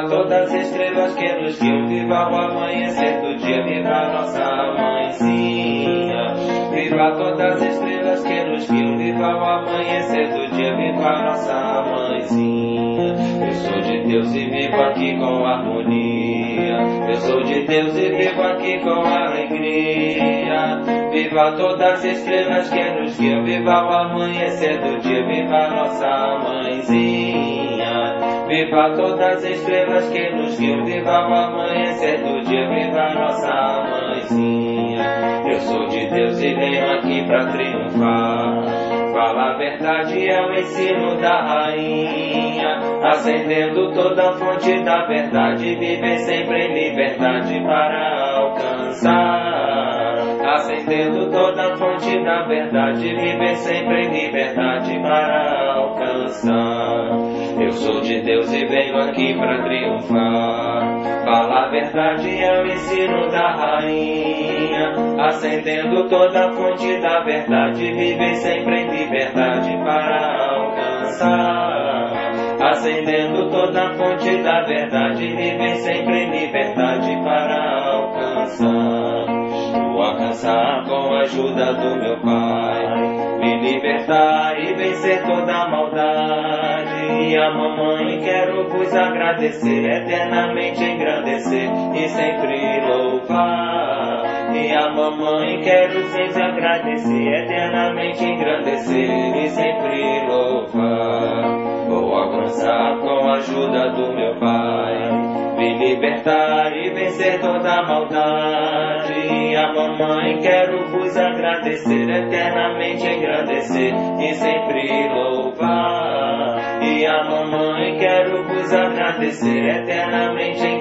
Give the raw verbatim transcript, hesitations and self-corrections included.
Viva todas as estrelas que nos guiam, viva o amanhecer do dia, viva nossa mãezinha. Viva todas as estrelas que nos guiam, viva o amanhecer do dia, viva nossa mãezinha. Eu sou de Deus e vivo aqui com harmonia, eu sou de Deus e vivo aqui com alegria. Viva todas as estrelas que nos guiam, viva o amanhecer do dia, viva nossa mãezinha. Viva todas as estrelas que nos guiam, viva o amanhecer do dia, viva nossa mãezinha. Eu sou de Deus e venho aqui pra triunfar. Fala a verdade é o ensino da rainha, acendendo toda a fonte da verdade, viver sempre em liberdade para alcançar. Acendendo toda a fonte da verdade, viver sempre em liberdade para alcançar. Eu sou de Deus e venho aqui para triunfar. Fala a verdade é o ensino da rainha, acendendo toda a fonte da verdade, viver sempre em liberdade para alcançar. Acendendo toda a fonte da verdade, viver sempre em liberdade para alcançar. Vou alcançar com a ajuda do meu Pai, me libertar e vencer toda a maldade. E a mamãe quero vos agradecer, eternamente engrandecer e sempre louvar. E a mamãe quero sempre agradecer, eternamente engrandecer e sempre louvar. Vou alcançar com a ajuda do meu Pai, me libertar e vencer toda a maldade. E a mamãe quero vos agradecer, eternamente engrandecer e sempre louvar. E a mamãe quero vos agradecer, eternamente